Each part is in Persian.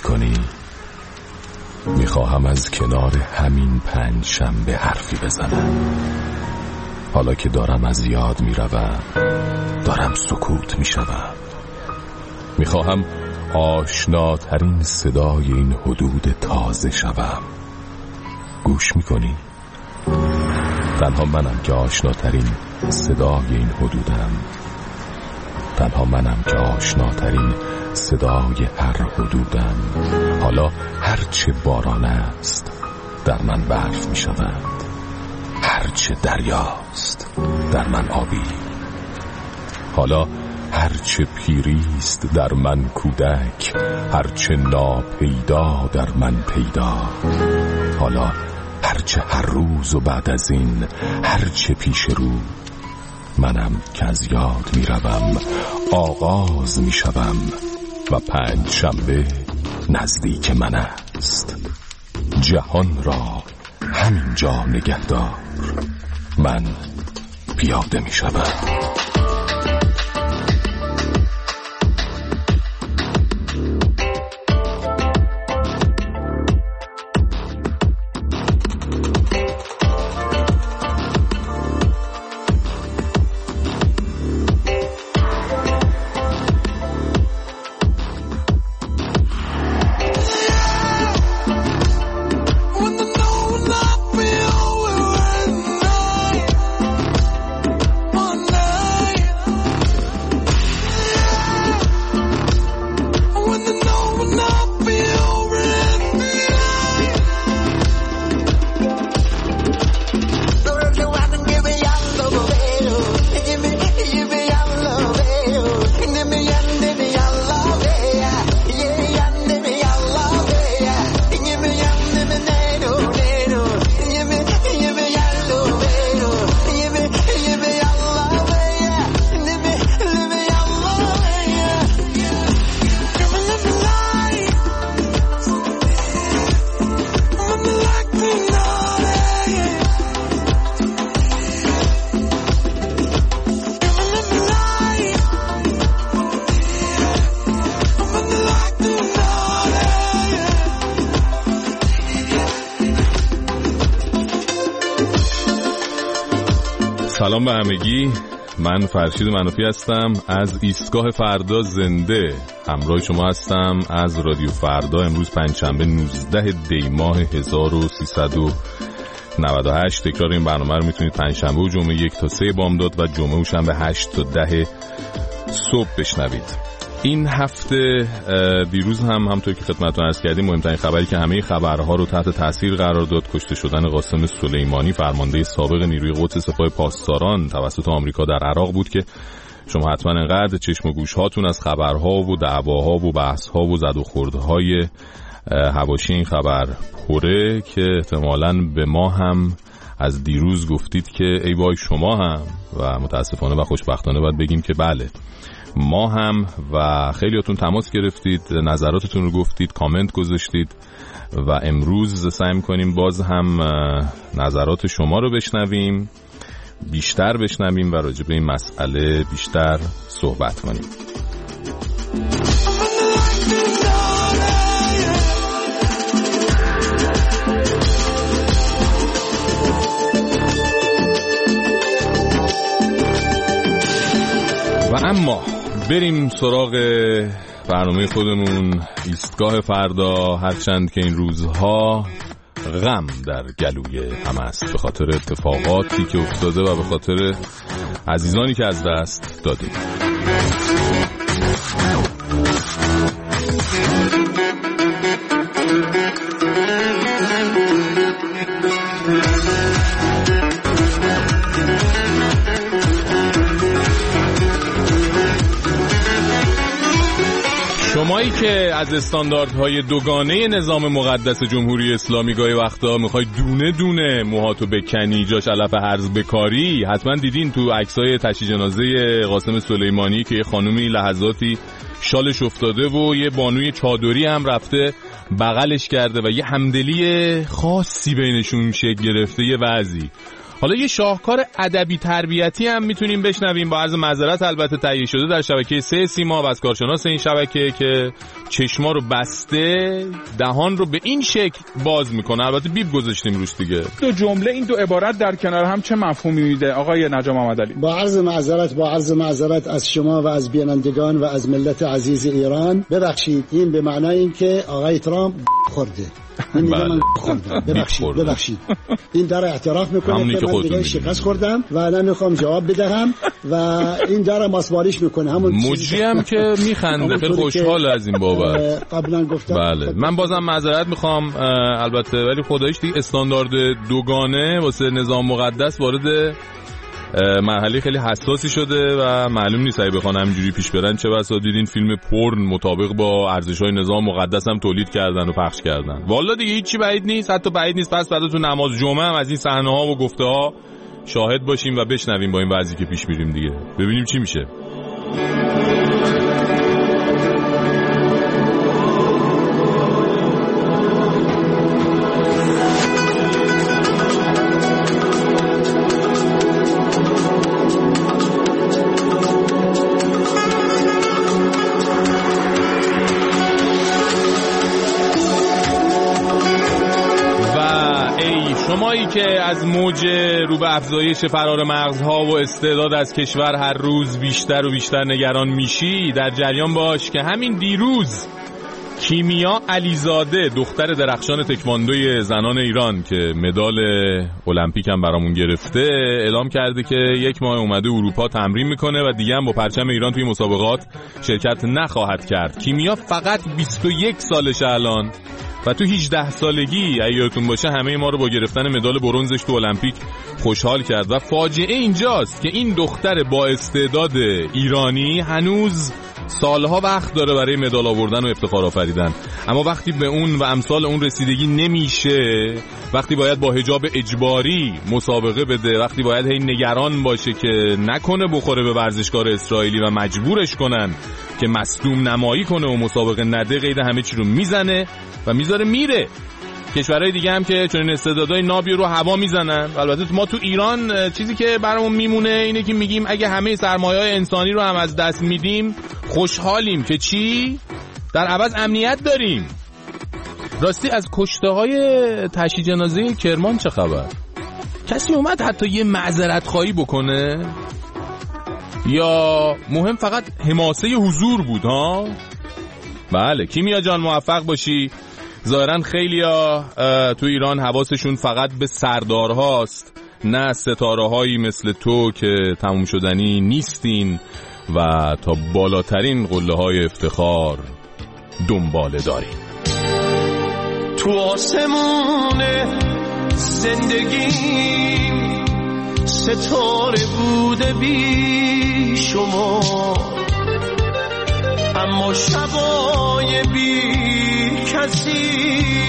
میکنی؟ میخواهم از کنار همین پنجشنبه حرفی بزنم. حالا که دارم از یاد میروم، دارم سکوت میشوم. میخواهم آشناترین صدای این حدود تازه شوم. گوش میکنی؟ تنها منم که آشناترین صدای این حدودم. تنها منم که آشناترین صدای هر حدودم. حالا هرچه باران است در من برف می شود، هرچه دریاست در من آبی. حالا هرچه پیریست در من کودک، هرچه ناپیدا در من پیدا. حالا هرچه هر روز و بعد از این هرچه پیش رو، منم که از یاد می روم، آغاز می شوم و پنجشنبه نزدیک من است. جهان را همینجا نگهدار، من پیاده می شوم. سلام به همگی، من فرشید منوفی هستم از ایستگاه فردا زنده. همراه شما هستم از رادیو فردا. امروز پنجشنبه 19 دی ماه 1398. تکرار این برنامه رو میتونید پنجشنبه و جمعه 1 تا 3 بامداد و جمعه و شنبه 8 تا 10 صبح بشنوید. این هفته دیروز همونطور که خدمتتون عرض کردیم مهمترین خبری که همه خبرها رو تحت تاثیر قرار داد کشته شدن قاسم سلیمانی، فرمانده سابق نیروی قدس سپاه پاسداران توسط آمریکا در عراق بود که شما حتما انقدر چشم و گوش هاتون از خبرها و دعواها و بحثها و زد و خوردهای حواشی این خبر پره که احتمالاً به ما هم از دیروز گفتید که ای وای شما هم، و متاسفانه و خوشبختانه باید بگیم که بله ما هم، و خیلیاتون تماس گرفتید، نظراتتون رو گفتید، کامنت گذاشتید و امروز سعی می‌کنیم باز هم نظرات شما رو بشنویم، بیشتر بشنویم و راجع به این مسئله بیشتر صحبت کنیم. و اما بریم سراغ برنامه خودمون، ایستگاه فردا. هرچند که این روزها غم در گلوی هم است به خاطر اتفاقاتی که افتاده و به خاطر عزیزانی که از دست دادیم. شمایی که از استانداردهای دوگانه نظام مقدس جمهوری اسلامی گاهی وقتا میخوای دونه دونه موهاتو بکنی جاش علف هرز بکاری، حتما دیدین تو عکسای تشییع جنازه قاسم سلیمانی که یه خانومی لحظاتی شالش افتاده و یه بانوی چادری هم رفته بغلش کرده و یه همدلی خاصی بینشون شکل گرفته. یه وضعی حالا یه شاهکار ادبی تربیتی هم میتونیم بشنویم با عرض معذرت البته تهیه شده در شبکه 3 سیما و از کارشناس این شبکه که چشما رو بسته دهان رو به این شکل باز میکنه. البته بیب گذاشتیم روش دیگه. دو جمله این دو عبارت در کنار هم چه مفهومی میده آقای نجا محمدعلی؟ با عرض معذرت از شما و از بینندگان و از ملت عزیز ایران، ببخشید این به معنای این که آقای ترامپ خورده. این میگه من خوردم، ببخشید این داره اعتراف میکنه که من دیگه شکست خوردم و نمیخوام جواب بدهم و این داره ماسواریش میکنه. همون مجری هم که میخنده خیلی خوشحال از این بابت. قبلا گفتم بله من بازم معذرت میخوام البته، ولی خداییش دیگه استاندارد دوگانه واسه نظام مقدس وارد مرحله خیلی حساسی شده و معلوم نیست اگه بخوان همینجوری پیش برن چه بسا دیدین فیلم پورن مطابق با ارزش‌های نظام مقدس هم تولید کردن و پخش کردن. والا دیگه هیچی بعید نیست، حتی بعید نیست پس بعد تو نماز جمعه هم از این صحنه‌ها و گفته‌ها شاهد باشیم و بشنویم با این وضعی که پیش میریم دیگه، ببینیم چی میشه. شمایی که از موج رو به افزایش فرار مغزها و استعداد از کشور هر روز بیشتر و بیشتر نگران میشی، در جریان باش که همین دیروز کیمیا علیزاده دختر درخشان تکواندوی زنان ایران که مدال المپیک هم برامون گرفته اعلام کرده که 1 ماه اومده اروپا تمرین میکنه و دیگه هم با پرچم ایران توی مسابقات شرکت نخواهد کرد. کیمیا فقط 21 سالشه الان و تو 18 سالگی یادتون باشه همه ما رو با گرفتن مدال برنزش تو المپیک خوشحال کرد و فاجعه اینجاست که این دختر با استعداد ایرانی هنوز سالها وقت داره برای مدال آوردن و افتخار آفریدن، اما وقتی به اون و امثال اون رسیدگی نمیشه، وقتی باید با حجاب اجباری مسابقه بده، وقتی باید هی نگران باشه که نکنه بخوره به ورزشکار اسرائیلی و مجبورش کنن که مصدوم نمایی کنه و مسابقه نده، قید همه چی رو میزنه و میذاره میره. کشورهای دیگه هم که چون این استعدادهای نابی رو هوا میزنن. البته ما تو ایران چیزی که برامون میمونه اینه که میگیم اگه همه سرمایه‌های انسانی رو هم از دست میدیم خوشحالیم که چی؟ در عوض امنیت داریم. راستی از کشته‌های تشییع جنازه کرمان چه خبر؟ کسی اومد حتی یه معذرت خواهی بکنه؟ یا مهم فقط حماسه حضور بود ها؟ بله کیمیا جان موفق باشی. ظاهرا خیلیا تو ایران حواسشون فقط به سردارهاست، نه ستاره‌هایی مثل تو که تموم شدنی نیستین و تا بالاترین قله‌های افتخار دنباله دارین. تو آسمون زندگیم ستاره بوده بی شما، اما شبای بی کسی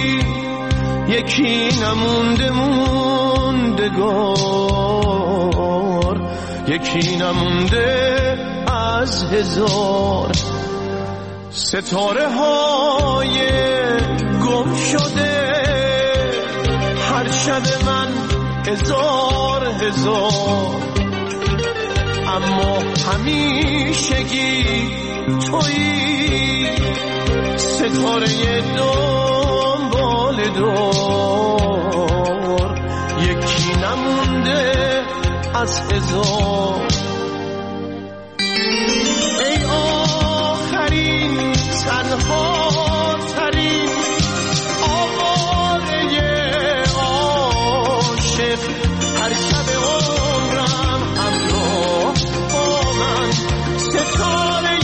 یکی نمونده موندگار، یکی نمونده از هزار. ستاره های گم شده هر شب من هزار هزار، اما همیشگی تویی ستاره دنبال دار، یکی نمونده از هزار. ای آخرین تنها ترین آواره عاشق، هر شب عمرم همراه با من ستاره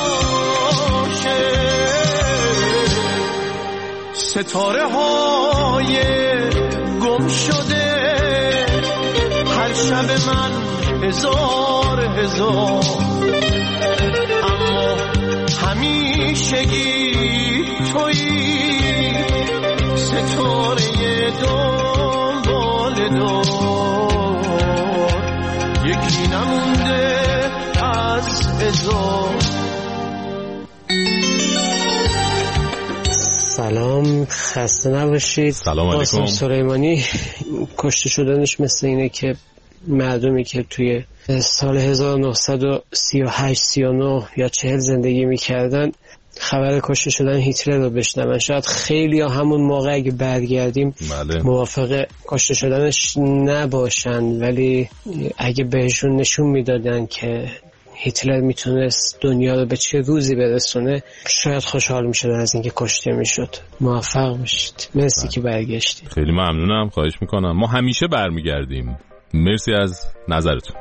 عاشق. ستاره های گم شده هر شب من هزار هزار، اما همیشگی تویی ستاره دنبال دار، یکی نمونده از هزار. سلام، خسته نباشید. سلام علیکم. قاسم سلیمانی کشته شدنش مثل اینه که مردمی که توی سال 1938 39 یا 40 زندگی میکردن خبر کشته شدن هیتلر رو بشنون. شاید خیلی ها همون موقع اگه برگردیم موافق کشته شدنش نباشن، ولی اگه بهشون نشون میدادن که هیتلر میتونست دنیا رو به چه روزی برسونه شاید خوشحال میشدن از اینکه کشته میشد. موفق باشید. مرسی که برگشتید. خیلی ممنونم، خواهش میکنم. ما همیشه برمیگردیم. مرسی از نظرتون.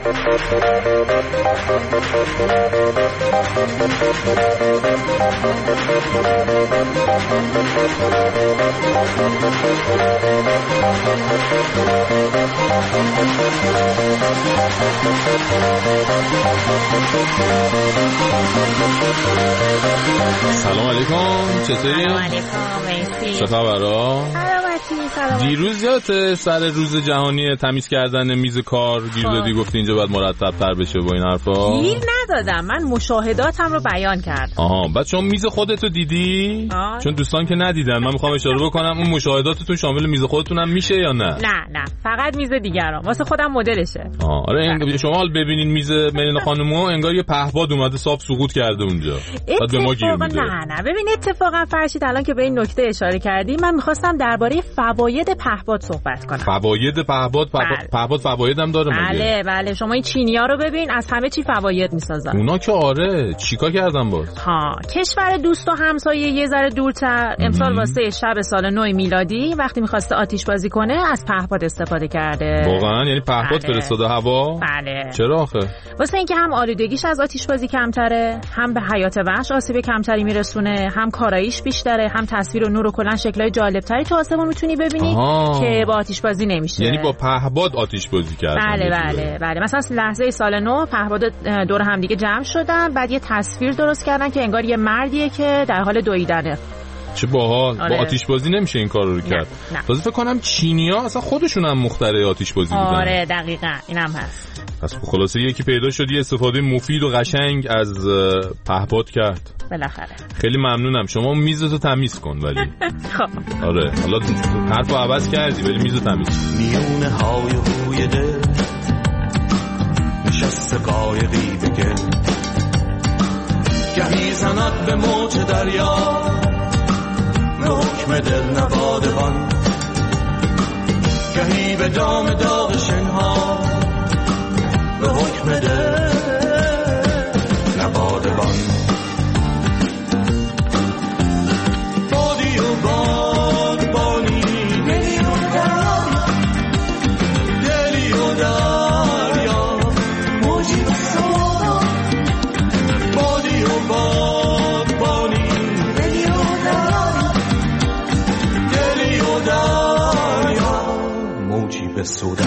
سلام علیکم، چطوری؟ سلام علیکم، مرسی. چه خبرها؟ دیروز یادت سر روز جهانی تمیز کردن میز کار گیر دادی، گفتی اینجا باید مرتب تر بشه و این حرفا؟ گیر ندادم، من مشاهداتم رو بیان کردم. بعد شما میز خودتو دیدی؟ چون دوستان که ندیدن من میخوام اشاره بکنم اون مشاهداتتون شامل میز خودتون هم میشه یا نه؟ نه فقط میز دیگران، واسه خودم مدلشه. آره شما حال ببینین میز ملین خانومو انگار یه پهپاد اومده صاف سقوط کرده اونجا. بعد به ما گیر میده. نه ببین اتفاقا فرشید الان که به این نکته اشاره کردی من میخواستم درباره فواید پهپاد صحبت کنم. فواید پهپاد؟ پهپاد فواید هم داره مگه؟ بله شما این چینی‌ها رو ببین از همه چی فواید میسازن. اونا که آره چیکار کردن باز؟ کشور دوست و همسایه یه ذره دورتر امسال واسه شب سال نو میلادی وقتی می‌خواسته آتش بازی کنه از پهپاد استفاده کرده. واقعا یعنی پهپاد فرستاده هوا؟ بله. چرا آخه؟ واسه اینکه هم آلودگیش از آتش بازی کمتره، هم به حیات وحش آسیب کمتری میرسونه، هم کاراییش بیشتره، هم تصویر و نور و کلا شکل‌های جالب‌تری تو آسمون می‌تونی ببینی که با آتش بازی نمیشه. یعنی با پهپاد آتش بازی کردن. بله مثلا لحظه سال نو پهپاد دور هم دیگه جمع شدن، بعد یه تصویر درست کردن که انگار یه مردیه که در حال دویدنه. چه باحال. با آتش بازی نمیشه این کارو کرد. تازه فکر کنم چینی‌ها اصلا خودشون هم مخترع آتش بازی بودن. آره دقیقاً اینم هست. پس خلاصه یکی پیدا شد یه استفاده مفید و قشنگ از پهپاد کرد. بالاخره. خیلی ممنونم. شما میزتو تمیز کن ولی. خب. آره حالا حرفو عوض کردی ولی میزو تمیز کن. میونه های روی دل نشسته قایقی بگل گهی زند به موج دریا به حکم دل نوادبان گهی به دام داغ شنها به حکم دل نوادبان بادی و بادبانی دلی و دریا موجی و سودا بادی و بادبانی دلی و دریا موجی به سودا.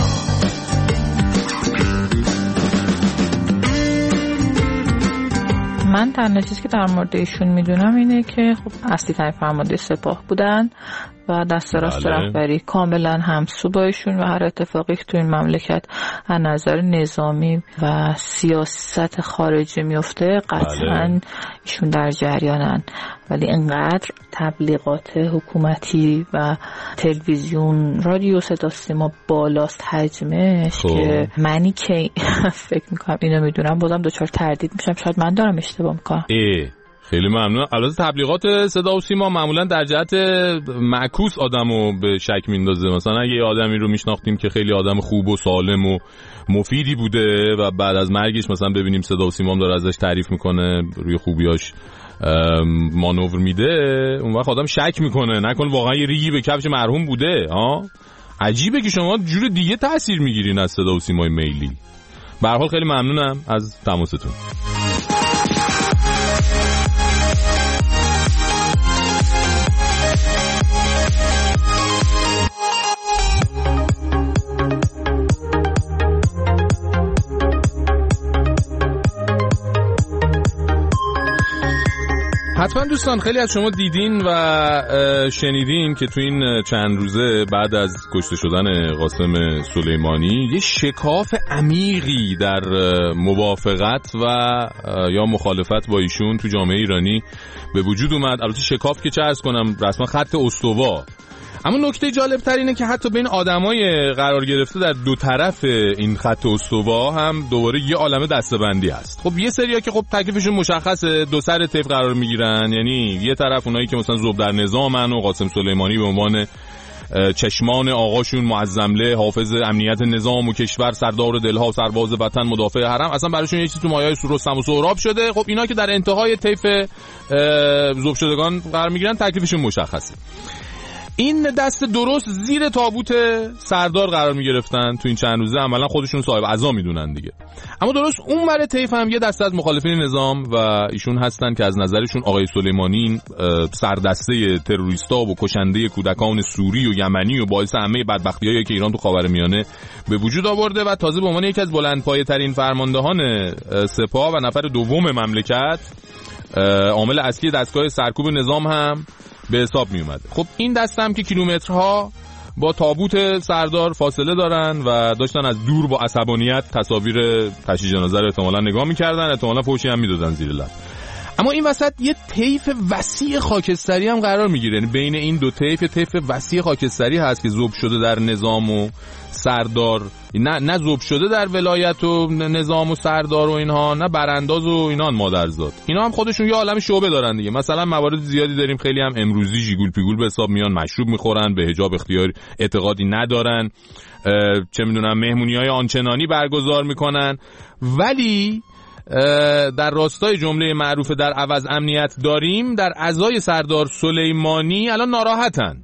من تنها چیزی که در مورد ایشون میدونم اینه که خب اصلی ترین فرمانده سپاه بودن و دست راست رهبری کاملا همسو با ایشون و هر اتفاقی که تو این مملکت از نظر نظامی و سیاست خارجی میفته قطعا ایشون در جریانن، ولی اینقدر تبلیغات حکومتی و تلویزیون رادیو صدا سیما بالاست حجمش که منی که فکر میکنم اینو میدونم بازم دچار تردید میشم شاید من دارم اشتباه میکنم. خیلی ممنون. البته تبلیغات صدا و سیما معمولا در جهت معکوس آدمو به شک میندازه. مثلا اگه یه آدمی رو میشناختیم که خیلی آدم خوب و سالم و مفیدی بوده و بعد از مرگش مثلا ببینیم صدا و سیما هم داره ازش تعریف میکنه، روی خوبیاش مانور میده، اون وقت آدم شک میکنه نکنه واقعا یه ریگی به کفش مرحوم بوده. عجیبه که شما جور دیگه تاثیر میگیرین از صدا و سیمای میلی. به هر حال خیلی ممنونم از تماستون. حتما دوستان خیلی از شما دیدین و شنیدین که تو این چند روزه بعد از کشته شدن قاسم سلیمانی یه شکاف عمیقی در موافقت و یا مخالفت با ایشون تو جامعه ایرانی به وجود اومد. البته شکاف که چه عرض کنم، رسما خط استوا. اما نکته جالب تر اینه که حتی بین آدمای قرار گرفته در دو طرف این خط استوا هم دوباره یه عالمه دسته‌بندی هست. خب یه سریا که خب تکلیفشون مشخصه، دو سر طیف قرار میگیرن، یعنی یه طرف اونایی که مثلا ذوب در نظامن و قاسم سلیمانی به عنوان چشمان آقاشون معظمله، حافظ امنیت نظام و کشور، سردار دلها، سرباز وطن، مدافع حرم، اصلا براشون یه چیزی تو مایه‌های رستم و سهراب شده. خب اینا که در انتهای طیف ذوب شدگان قرار میگیرن تکلیفشون مشخصه. این دست درست زیر تابوت سردار قرار می گرفتن تو این چند روزه، عملا خودشون صاحب عزا میدونن دیگه. اما درست اون ور طیف هم یه دسته از مخالفین نظام و ایشون هستن که از نظرشون آقای سلیمانی سردسته تروریستا و کشنده کودکان سوری و یمنی و باعث همه بدبختیایی که ایران تو خاورمیانه به وجود آورده و تازه به عنوان یکی از بلندپایه‌ترین فرماندهان سپاه و نفر دوم مملکت عامل اصلی دستگاه سرکوب نظام هم به حساب می اومده. خب این دسته هم که کیلومترها با تابوت سردار فاصله دارن و داشتن از دور با عصبانیت تصاویر تشییع جنازه رو احتمالاً نگاه می‌کردن، احتمالاً فوشی هم میدادن زیر لب. اما این وسط یه طیف وسیع خاکستری هم قرار میگیره، یعنی بین این دو طیف وسیع خاکستری هست که ذوب شده در نظام و سردار، نه ذوب شده در ولایت و نظام و سردار و اینها، نه برانداز و اینها مادرزاد. اینا هم خودشون یه عالم شعبه دارن دیگه. مثلا موارد زیادی داریم خیلی هم امروزی جیگول پیگول به حساب میان، مشروب میخورن، به حجاب اختیاری اعتقادی ندارن، چه میدونم مهمونی‌های آنچنانی برگزار میکنن، ولی در راستای جمله معروف در عوض امنیت داریم در عزای سردار سلیمانی الان ناراحتن.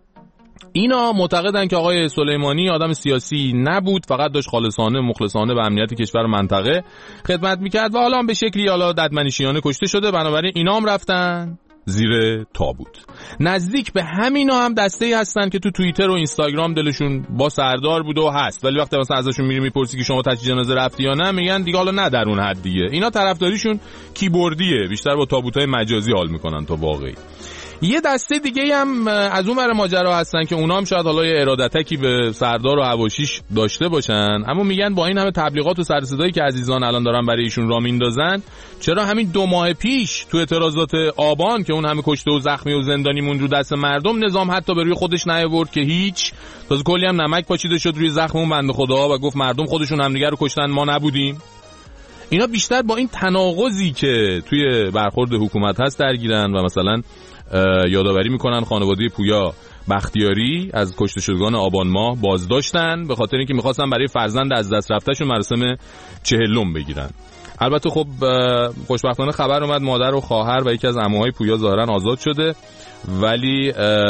اینا معتقدن که آقای سلیمانی آدم سیاسی نبود، فقط داشت خالصانه مخلصانه به امنیت کشور و منطقه خدمت میکرد و حالا هم به شکلی حالا ددمنشیانه کشته شده، بنابراین اینا هم رفتن زیر تابوت. نزدیک به همینا هم دسته‌ای هستن که تو توییتر و اینستاگرام دلشون با سردار بوده و هست، ولی وقتی مثلا ازشون میری میپرسی که شما تشییع جنازه رفتی یا نه، میگن دیگه حالا نه در اون حد دیگه. اینا طرفداریشون کیبوردیه، بیشتر با تابوت‌های مجازی حال میکنن تا واقعی. یه دسته دیگه هم از اون ور ماجرا هستن که اونا هم شاید حالا یه ارادتکی به سردار و حواشیش داشته باشن، اما میگن با این همه تبلیغات و سر صدایی که عزیزان الان دارن برای ایشون راه میندازن، چرا همین 2 ماه پیش تو اعتراضات آبان که اون همه کشته و زخمی و زندانی موند رو دست مردم، نظام حتی به روی خودش نیاورد که هیچ، تازه کلی هم نمک پاچیده شد روی زخم اون بنده خدا و گفت مردم خودشون همدیگه رو کشتن، ما نبودیم. اینا بیشتر با این تناقضی که توی برخورد حکومت هست درگیرن و مثلا یادآوری میکنن خانواده پویا بختیاری از کشته شدگان آبان ماه بازداشتن به خاطر اینکه میخواستن برای فرزند از دست رفتهشون مراسم 40 بگیرن. البته خب خوشبختانه خبر اومد مادر و خواهر و یکی از عموهای پویا ظاهرا آزاد شده، ولی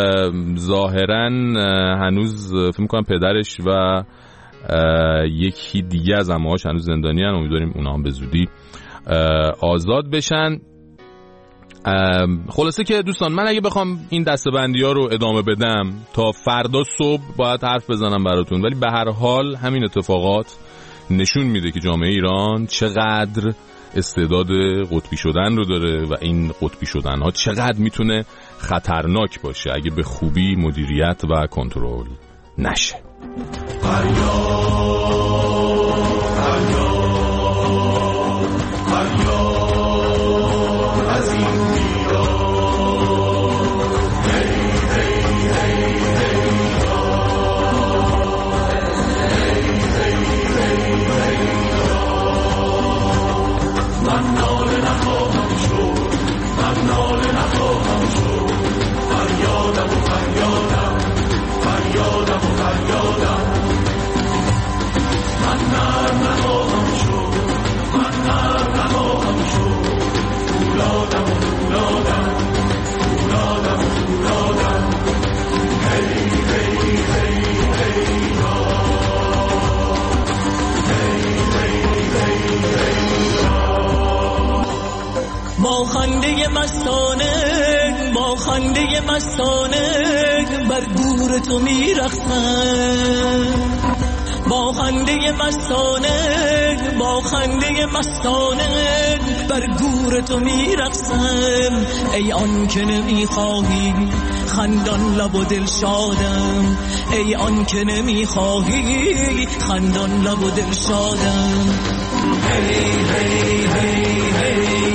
ظاهرا هنوز فکر میکنم پدرش و یکی دیگه از عموهاش هنوز زندانی هستن. امیدواریم اونا هم به زودی آزاد بشن. خلاصه که دوستان، من اگه بخوام این دسته‌بندی ها رو ادامه بدم تا فردا صبح باید حرف بزنم براتون، ولی به هر حال همین اتفاقات نشون میده که جامعه ایران چقدر استعداد قطبی شدن رو داره و این قطبی شدن ها چقدر میتونه خطرناک باشه اگه به خوبی مدیریت و کنترل نشه. خنده مستانه بر گور تو میرقصم، با خنده مستانه بر گور تو میرقصم. ای آن که نمیخواهی خندان لب و دل شادم، ای آن که نمیخواهی خندان لب و دل شادم. هی هی هی هی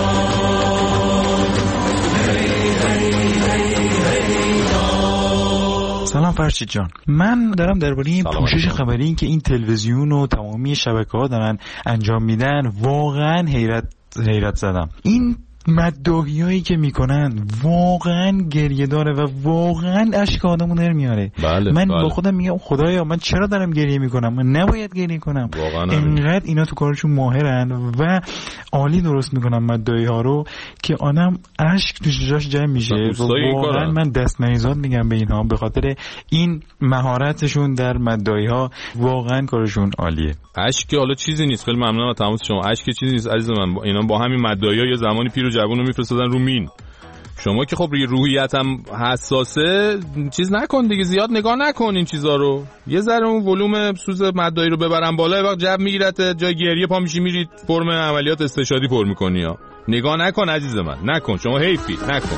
سلام فرشید جان، من دارم درباره این پوشش خبری این که این تلویزیون و تمامی شبکه‌ها دارن انجام میدن واقعا حیرت زدم. این مداحیایی که میکنن واقعا گریه داره و واقعا اشک آدمو نمیاره. من با خودم میگم خدایا من چرا دارم گریه میکنم؟ من نباید گریه کنم. اینقدر اینا تو کارشون ماهرن و عالی درست میکنن مداحی ها رو که آدم اشک تو چشاش جمع میشه. واقعا من دست نریزاد میگم به اینها، به خاطر این مهارتشون در مداحی ها واقعا کارشون عالیه. اشک حالا چیزی نیست، خیلی ممنونم از تماس شما. اشک چیزی نیست عزیز من، اینا با همین مداحی ها یه زمانی پیر و جوون رو میفرستادن رو مین. شما که خب روحیتم حساسه چیز نکن دیگه، زیاد نگاه نکن این چیزا رو. یه ذره اون ولوم سوز مداحی رو ببرن بالا، وقت جب میگیرت جای گریه پا میشی میرید فرم عملیات استشهادی پر میکنی ها. نگاه نکن عزیز من، نکن، شما حیفی، نکن.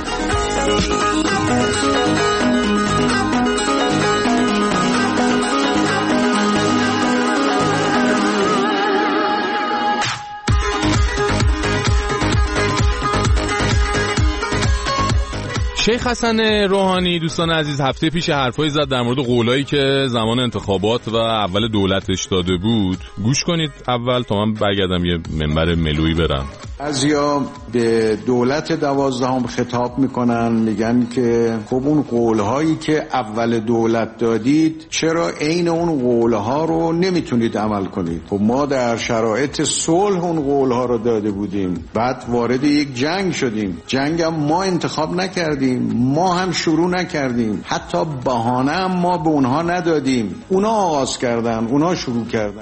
شیخ حسن روحانی دوستان عزیز هفته پیش حرفایی زد در مورد قولایی که زمان انتخابات و اول دولتش داده بود. گوش کنید اول تا من برگردم یه منبر ملویی برم. بعضیا به دولت 12 خطاب میکنن، میگن که خب اون قولهایی که اول دولت دادید چرا عین اون قولها رو نمیتونید عمل کنید؟ خب ما در شرایط صلح اون قولها رو داده بودیم، بعد وارد یک جنگ شدیم، جنگ هم ما انتخاب نکردیم، ما هم شروع نکردیم، حتی بهانه هم ما به اونها ندادیم، اونا آغاز کردن، اونا شروع کردن.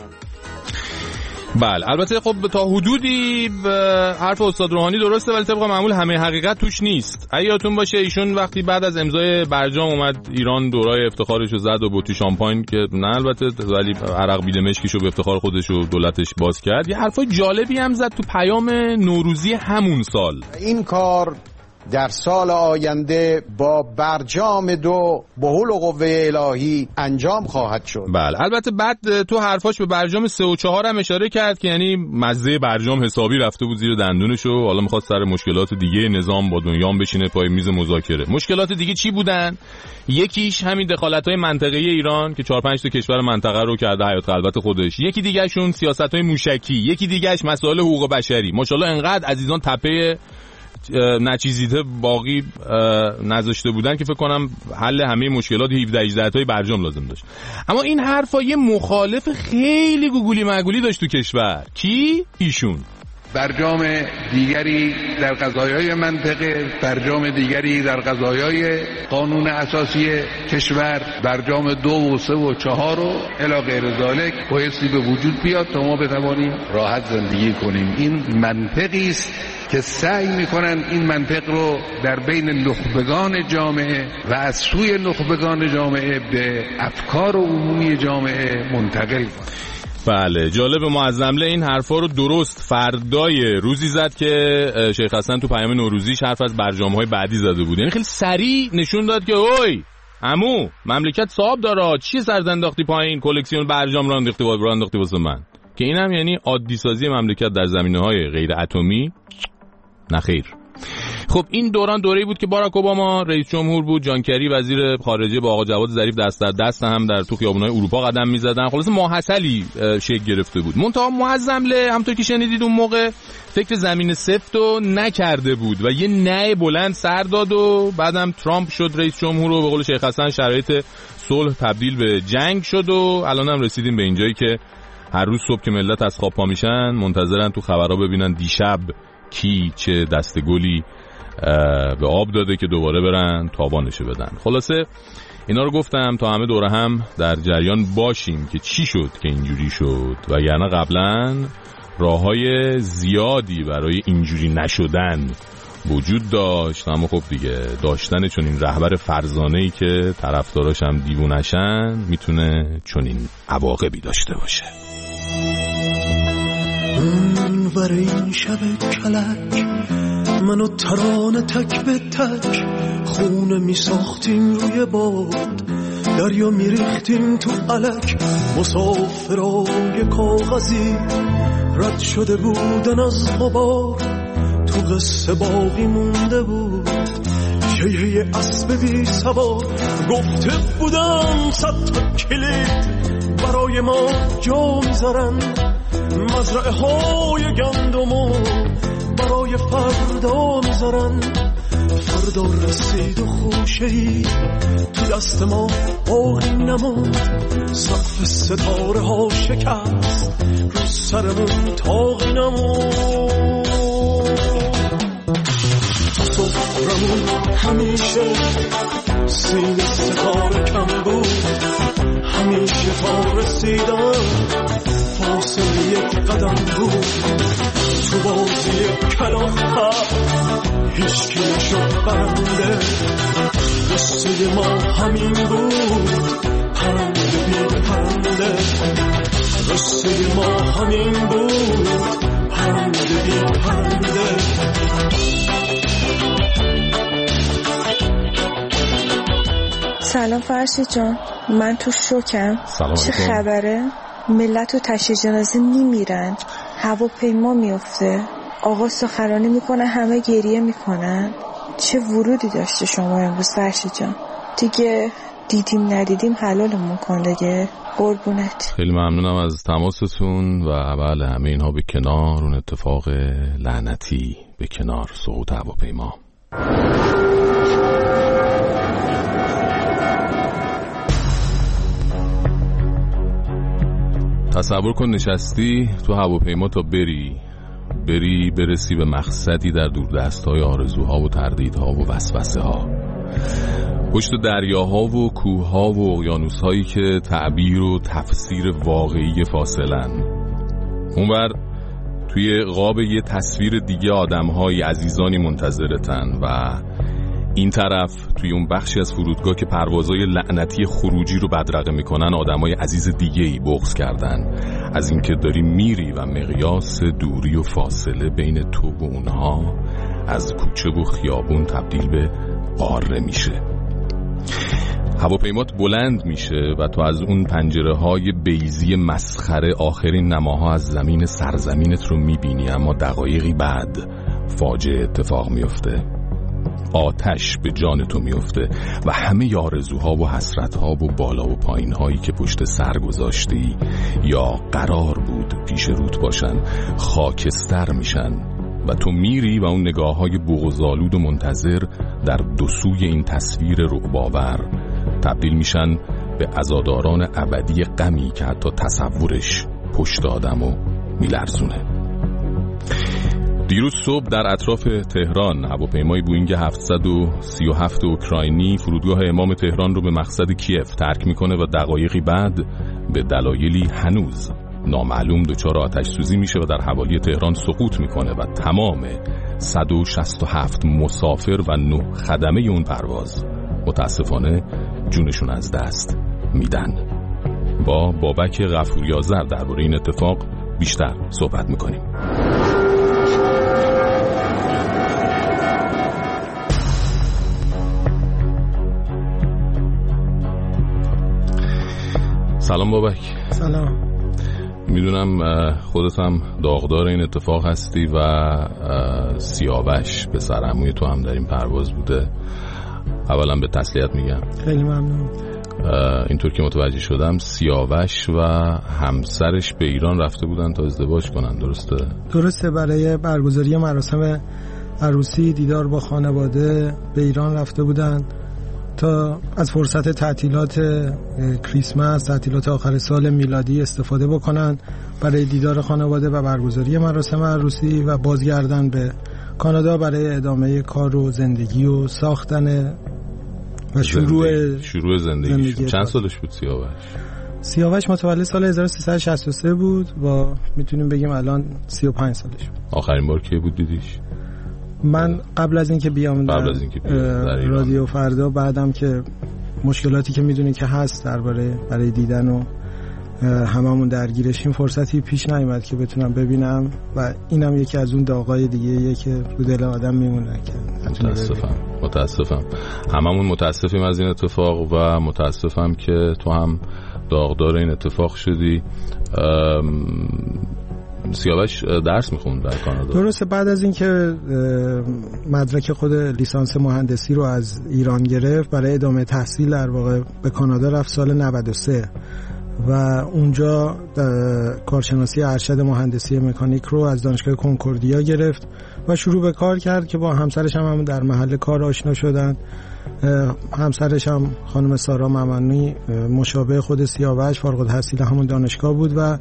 بله البته خب تا حدودی حرف استاد روحانی درسته، ولی طبق معمول همه حقیقت توش نیست. یادتون باشه ایشون وقتی بعد از امضای برجام اومد ایران دورای افتخارشو زد و بطری شامپاین که نه البته ولی عرق بی دمشکیشو به افتخار خودش و دولتش باز کرد، یه حرفای جالبی هم زد تو پیام نوروزی همون سال. این کار در سال آینده با برجام 2 به حول و قوه الهی انجام خواهد شد. بله البته بعد تو حرفاش به برجام 3 و 4 هم اشاره کرد که یعنی مزه برجام حسابی رفته بود زیر دندونش و حالا میخواست سر مشکلات دیگه نظام با دنیا بشینه پای میز مذاکره. مشکلات دیگه چی بودن؟ یکیش همین دخالت‌های منطقه‌ای ایران که 4-5 تا کشور منطقه رو کرده حیات خلوت خودش، یکی دیگه‌شون سیاست‌های موشکی، یکی دیگه‌اش مسائل حقوق بشری. ماشاءالله انقدر عزیزان تپه نچیزیده باقی نذاشته بودن که فکر کنم حل همه مشکلات 17-18 تای برجام لازم داشت. اما این حرفا یه مخالف خیلی گوگولی مگولی داشت تو کشور. کی؟ ایشون. برجام دیگری در قضایای منطقه، برجام دیگری در قضایای قانون اساسی کشور، برجام 2 و 3 و 4 و الی غیر ذالک بایستی به وجود بیاد تا ما بتوانیم راحت زندگی کنیم. این منطقی است که سعی میکنن این منطق رو در بین نخبگان جامعه و از سوی نخبگان جامعه به افکار عمومی جامعه منتقل کنن. بله جالب، معظمله این حرفا رو درست فردای روزی زد که شیخ حسن تو پیام نوروزیش حرف از برجام‌های بعدی زده بود. یعنی خیلی سریع نشون داد که اوی عمو مملکت صاحب داره، چی سر انداختی پایین کلکسیون برجام رو انداختی واسه من؟ که اینم یعنی عادی سازی مملکت در زمینه‌های غیر اتمی. نخیر. خب این دوران دوره‌ای بود که باراک اوباما رئیس جمهور بود، جان کری وزیر خارجه با آقا جواد ظریف دست در دست هم در تو خیابون‌های اروپا قدم می‌زدن. خلاص ماحصلی شکل گرفته بود. منتها معظمله همونطور که شنیدید اون موقع فکر زمین سفتو نکرده بود و یه نه بلند سر داد و بعدم ترامپ شد رئیس جمهور و به قول شیخ حسن شرایط صلح تبدیل به جنگ شد و الانم رسیدیم به اینجایی که هر روز صبح که ملت از خواب پا میشن منتظرن تو خبرها ببینن دیشب کی چه دستگلی به آب داده که دوباره برن تابانشو بدن. خلاصه اینا رو گفتم تا همه دوره هم در جریان باشیم که چی شد که اینجوری شد و یعنی قبلا راههای زیادی برای اینجوری نشدن وجود داشت، اما خب دیگه داشتن چون این رهبر فرزانه‌ای که طرفداراش هم دیوونشن میتونه چون این عواقبی داشته باشه. اونور این شب کلک منو ترانه تک به تک خونه می ساختیم روی باد، دریا می ریختیم تو علک، مسافرای کاغذی رد شده بودن از غبار، تو قصه باقی مونده بود یه اسب بی سوار، گفته بودم 100 تا کلید برای ما جا میذارن، مزرعه های گندمو برای فردا میذارن، فردا رسید و خوشه‌ای تو دست ما باقی نموند، سقف ستاره ها شکست رو سرمون تاقی نموند، تا صفرمون همیشه سینه ستاره کم بود، همیشه تا رسیدن فاصله یک قدم بود، تو بازی کلاغ هیچکی نشد برنده، قصه ما همین بود پرنده بی پرنده، قصه ما همین بود پرنده بی پرنده. سلام فرشید جان، من تو شوکم. چه خبره؟ ملت تو تشییع جنازه نمیرن، هواپیما میفته، آقا سخنرانی میکنه، همه گریه میکنن. چه ورودی داشته شما امروز فرشید جان؟ دیگه دیدیم ندیدیم حلالمون کن دیگه، قربونت. خیلی ممنونم از تماستون و بله همه اینها به کنار اون اتفاق لعنتی، به کنار سقوط هواپیما. تصور کن نشستی تو هواپیما تا بری برسی به مقصدی در دوردست‌های آرزوها و تردیدها و وسوسه ها، پشت دریاها و کوهها و اقیانوس‌هایی که تعبیر و تفسیر واقعی فاصلن، اونور توی قاب یه تصویر دیگه آدم‌های عزیزانی منتظرتن و این طرف توی اون بخشی از فرودگاه که پروازهای لعنتی خروجی رو بدرقه میکنن آدمای عزیز دیگه‌ای بغض کردن از اینکه داری میری و مقیاس دوری و فاصله بین تو و اونها از کوچه و خیابون تبدیل به قاره میشه. هواپیمات بلند میشه و تو از اون پنجره‌های بیضی مسخره آخرین نماها از زمین سرزمینت رو میبینی، اما دقایقی بعد فاجعه اتفاق میفته. آتش به جان تو میفته و همه آرزوها و حسرتها و بالا و پایینهایی که پشت سر گذاشتی یا قرار بود پیش روت باشن خاکستر میشن و تو میری و اون نگاههای بغض‌آلود و منتظر در دو سوی این تصویر رعب‌آور تبدیل میشن به عزاداران ابدی غمی که حتی تصورش پشت آدمو میلرزونه. دیروز صبح در اطراف تهران هواپیمای بوئینگ 737 اوکراینی فرودگاه امام تهران رو به مقصد کیف ترک میکنه و دقایقی بعد به دلایلی هنوز نامعلوم دچار آتش سوزی میشه و در حوالی تهران سقوط میکنه و تمام 167 مسافر و 9 خدمه اون پرواز متاسفانه جونشون از دست میدن. با بابک غفوری آذر درباره این اتفاق بیشتر صحبت میکنیم. سلام بابک. سلام. میدونم خودت هم داغدار این اتفاق هستی و سیاوش به سرعموی تو هم در این پرواز بوده. اولا به تسلیت میگم. خیلی ممنون. اینطور که متوجه شدم سیاوش و همسرش به ایران رفته بودن تا ازدواج کنن، درسته؟ درسته، برای برگزاری مراسم عروسی دیدار با خانواده به ایران رفته بودن تا از فرصت تعطیلات کریسمس، تعطیلات آخر سال میلادی استفاده بکنن برای دیدار خانواده و برگزاری مراسم عروسی و بازگردن به کانادا برای ادامه کار و زندگی و ساختن و شروع زندگی. چند سالش بود سیاوش متولد سال 1363 بود و میتونیم بگیم الان 35 سالش بود. آخرین بار کی بود دیدیش؟ من قبل از اینکه بیام رادیو فردا، بعدم که مشکلاتی که میدونی که هست برای دیدن و هممون درگیرشیم، فرصتی پیش نیامد که بتونم ببینم و اینم یکی از اون داغای دیگه که رو دل آدم میمونه که متاسفم. هممون متاسفیم از این اتفاق و متاسفم که تو هم داغدار این اتفاق شدی. سیاوش درس میخوند در کانادا. درسته، بعد از اینکه مدرک خود لیسانس مهندسی رو از ایران گرفت، برای ادامه تحصیل در واقع به کانادا رفت سال 93 و اونجا کارشناسی ارشد مهندسی مکانیک رو از دانشگاه کنکوردیا گرفت و شروع به کار کرد که با همسرش هم در محل کار آشنا شدن. همسرش هم خانم سارا ممنونی، مشابه خود سیاوش، فارغ التحصیل همون دانشگاه بود و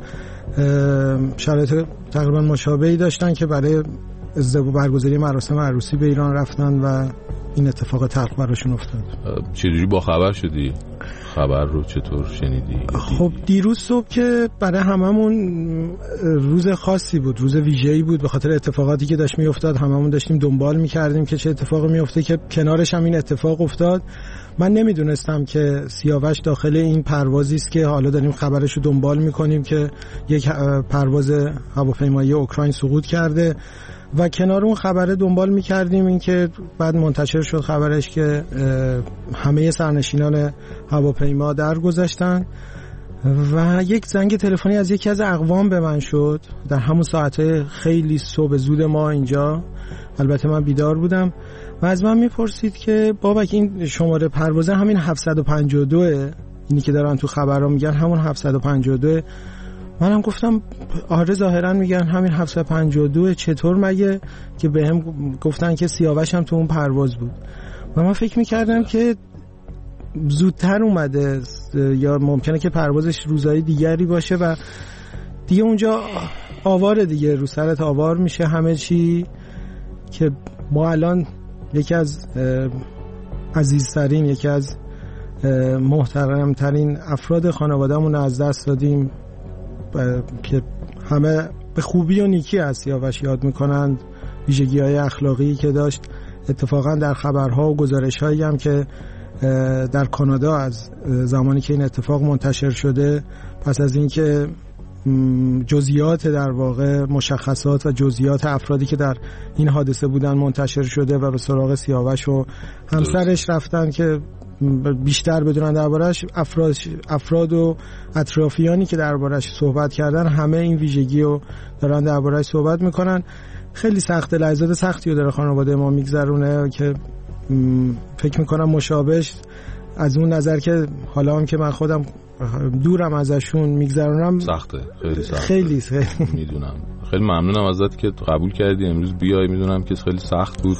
شرایط تقریبا مشابهی داشتن که برای برگزاری مراسم عروسی به ایران رفتن و این اتفاق تلخ براشون افتاد. چجوری با خبر شدی؟ خبر رو چطور شنیدی؟ خب دیروز صبح که برای هممون روز خاصی بود، روز ویژه‌ای بود، به خاطر اتفاقاتی که داشت میافتاد هممون داشتیم دنبال میکردیم که چه اتفاقی میفته، که کنارش هم این اتفاق افتاد. من نمیدونستم که سیاوش داخل این پروازی است که حالا داریم خبرش رو دنبال میکنیم که یک پرواز هواپیمایی اوکراین سقوط کرده و کنار اون خبره دنبال میکردیم. این که بعد منتشر شد خبرش که همه سرنشینان هواپیما درگذشتن و یک زنگ تلفنی از یکی از اقوام به من شد در همون ساعتهای خیلی صبح زود ما اینجا. البته من بیدار بودم و از من میپرسید که بابک این شماره پروازه همین 752، اینی که دارن تو خبرها میگن همون 752. منم گفتم آره ظاهرا میگن همین 752. چطور مگه؟ که بهم گفتن که سیاوش هم تو اون پرواز بود و من فکر میکردم که زودتر اومده یا ممکنه که پروازش روزهای دیگری باشه و دیگه اونجا آواره دیگه، رو سرت آوار میشه همه چی. که ما الان یکی از عزیزترین، یکی از محترمترین افراد خانواده‌مون از دست دادیم که همه به خوبی و نیکی از سیاوش یاد میکنند، ویژگی‌های اخلاقی که داشت. اتفاقا در خبرها و گزارش‌هایی هم که در کانادا از زمانی که این اتفاق منتشر شده، پس از اینکه جزئیات در واقع مشخصات و جزئیات افرادی که در این حادثه بودن منتشر شده و به سراغ سیاوش و همسرش رفتن که بیشتر بدونن دربارش، افراد و اطرافیانی که دربارش صحبت کردن همه این ویژگی رو دارن دربارش صحبت میکنن. خیلی سخته، لحظات سختی رو داره خانواده ما میگذرونه که فکر میکنم مشابهش از اون نظر که حالا هم که من خودم دورم ازشون میگذرونم سخته، خیلی سخته. خیلی میدونم. خیلی ممنونم ازت که قبول کردی امروز بیای. میدونم که خیلی سخت بود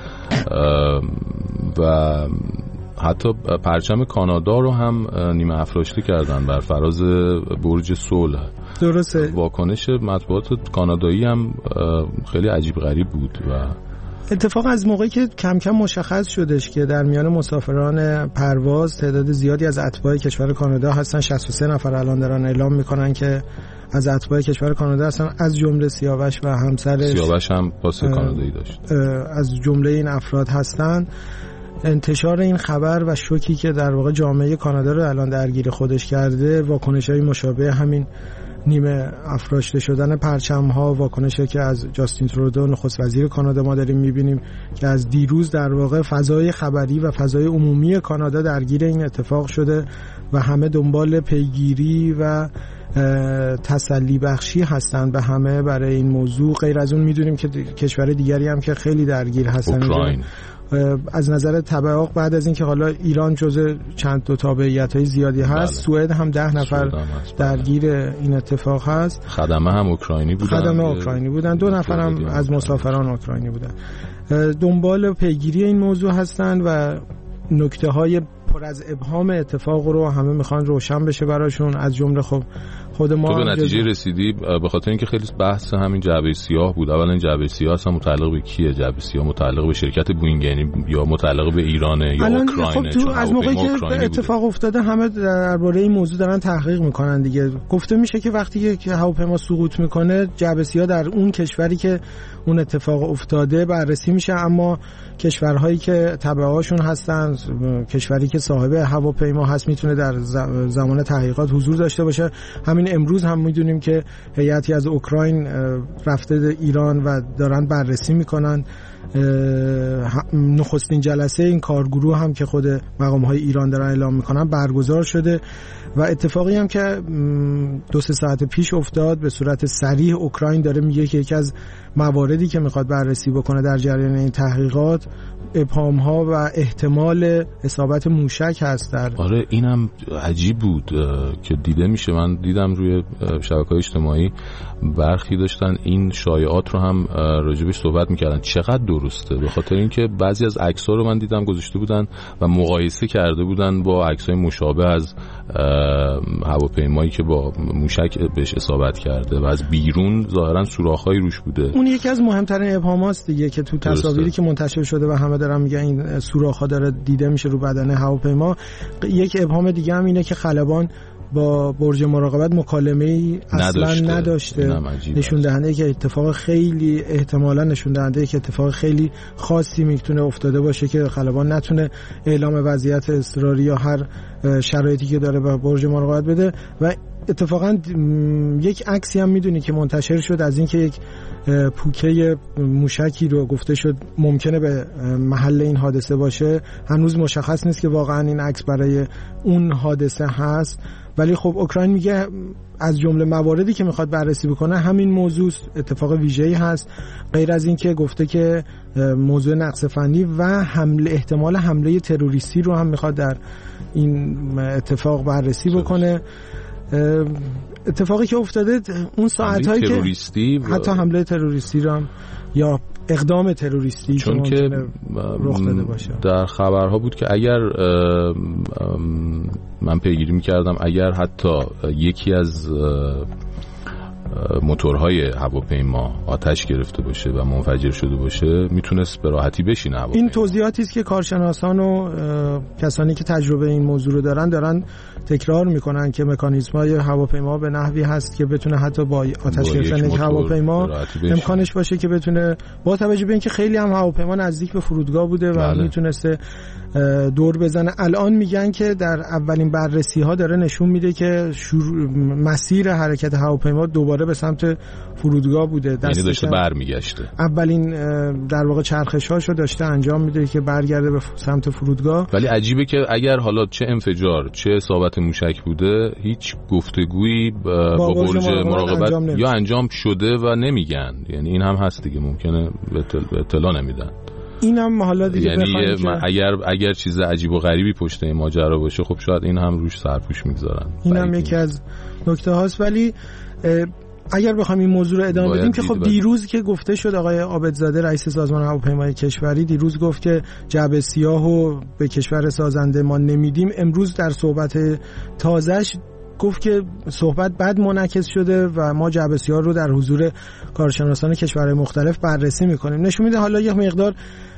و حتی پرچم کانادا رو هم نیمه افراشته کردن بر فراز برج صلح. درسته. واکنش مطبوعات کانادایی هم خیلی عجیب غریب بود و اتفاق از موقعی که کم کم مشخص شدش که در میان مسافران پرواز تعداد زیادی از اتباع کشور کانادا هستن، 63 نفر الان دارن اعلام میکنن که از اتباع کشور کانادا هستن، از جمله سیاوش و همسرش. سیاوش هم پاس کانادایی داشت. از جمله این افراد هستن. انتشار این خبر و شوکی که در واقع جامعه کانادا رو الان درگیر خودش کرده، واکنش‌های مشابه همین نیمه افراشته شدن پرچم‌ها، واکنشی که از جاستین ترودو نخست وزیر کانادا ما داریم می‌بینیم که از دیروز در واقع فضای خبری و فضای عمومی کانادا درگیر این اتفاق شده و همه دنبال پیگیری و تسلی بخشی هستن به همه برای این موضوع. غیر از اون می‌دونیم که کشور دیگری هم که خیلی درگیر هستن اوکراین. از نظر تبعات بعد از اینکه حالا ایران جزء چند تا تابعیت‌های زیادی هست، سوئد هم 10 نفر درگیر این اتفاق هست. خدمه هم اوکراینی بودن. 2 نفر هم از مسافران اوکراینی بودن. دنبال پیگیری این موضوع هستن و نکته‌های پر از ابهام اتفاق رو همه میخوان روشن بشه براشون، از جمله خب خود ما. تو به نتیجه رسیدی به خاطر اینکه خیلی بحث همین جعبه سیاه بود. اولا جعبه سیاه اصلا متعلق به کیه؟ جعبه سیاه متعلق به شرکت بوئینگ یا متعلق به ایرانه یا اوکراینه؟ خب تو از موقعی که اتفاق افتاده همه درباره این موضوع دارن تحقیق میکنن دیگه. گفته میشه که وقتی که هواپیما سقوط میکنه جعبه سیاه در اون کشوری که اون اتفاق افتاده بررسی میشه، اما کشورهایی که تبعهاشون هستن، کشوری که صاحب هواپیما هست میتونه در زمان تحقیقات حضور داشته باشه. همین امروز هم میدونیم که هیئتی از اوکراین رفته ایران و دارن بررسی میکنن. نخستین جلسه این کارگروه هم که خود مقام‌های ایران دارن اعلام میکنن برگزار شده و اتفاقی هم که 2-3 ساعت پیش افتاد به صورت صریح اوکراین داره میگه که یکی از مواردی که میخواد بررسی بکنه در جریان این تحقیقات ابهام‌ها و احتمال اصابت موشک هست. آره اینم عجیب بود که دیده میشه. من دیدم روی شبکه‌های اجتماعی برخی داشتن این شایعات رو هم راجبش صحبت میکردن. چقدر درسته؟ به خاطر اینکه بعضی از عکس‌ها رو من دیدم گذاشته بودن و مقایسه کرده بودن با عکس‌های مشابه از هواپیمایی که با موشک بهش اصابت کرده و از بیرون ظاهرا سوراخ‌هایی روش بوده. اون یکی از مهمترین ابهاماست دیگه که تو تصاویری که منتشر شده و همه دارن میگن این سوراخ‌ها داره دیده میشه رو بدن هواپیما. یک ابهام دیگه هم اینه که خلبان با برج مراقبت مکالمه‌ای اصلا نداشته، نشون دهنده که اتفاق خیلی احتمالاً نشون دهنده که اتفاق خیلی خاصی میتونه افتاده باشه که خلبان نتونه اعلام وضعیت اضطراری یا هر شرایطی که داره با برج مراقبت بده. و اتفاقا یک عکسی هم میدونی که منتشر شد از اینکه یک پوکه موشکی رو گفته شد ممکنه به محل این حادثه باشه. هنوز مشخص نیست که واقعا این عکس برای اون حادثه هست، ولی خب اوکراین میگه از جمله مواردی که میخواد بررسی بکنه همین موضوع اتفاق ویژه‌ای هست. غیر از این که گفته که موضوع نقص فنی و احتمال حمله تروریستی رو هم میخواد در این اتفاق بررسی بکنه. اتفاقی که افتاده اون ساعت‌هایی که حتی حمله تروریستی رو هم یا اقدام تروریستی چون که رخ داده باشه. در خبرها بود که اگر من پیگیری می‌کردم اگر حتی یکی از موتورهای هواپیما آتش گرفته باشه و منفجر شده باشه میتونست به راحتی بشینه هواپیما. این توضیحاتی است که کارشناسان و کسانی که تجربه این موضوع رو دارن تکرار میکنن که مکانیزم‌های هواپیما به نحوی هست که بتونه حتی با آتش گرفتن یک هواپیما امکانش باشه که بتونه، با توجه به اینکه خیلی هم هواپیما نزدیک به فرودگاه بوده و میتونسته دور بزنه. الان میگن که در اولین بررسی‌ها داره نشون میده که مسیر حرکت هواپیما دوباره به سمت فرودگاه بوده، یعنی داشته برمیگشته. اولین در واقع چرخش‌هاشو داشته انجام میده که برگرده به سمت فرودگاه. ولی عجیبه که اگر حالا چه انفجار چه اصابت موشک بوده هیچ گفتگویی با برج مراقبت یا انجام شده و نمیگن. یعنی این هم هست دیگه، ممکنه اطلاع نمیدن. اینم حالا دیگه یعنی اگر چیز عجیب و غریبی پشت این ماجرا باشه خب شاید این هم روش سرپوش میگذارن. اینم یکی از نکته هاست. ولی اگر بخوام این موضوع رو ادامه بدیم که خب دیروز که گفته شد آقای عابدزاده رئیس سازمان هواپیمایی کشوری دیروز گفت که جعبه سیاهو به کشور سازنده ما نمیدیم. امروز در صحبت تازه‌اش گفت که صحبت بعد منعکس شده و ما جعبه سیاه رو در حضور کارشناسان کشورهای مختلف بررسی میکنیم. نشون میده حالا یک مقدار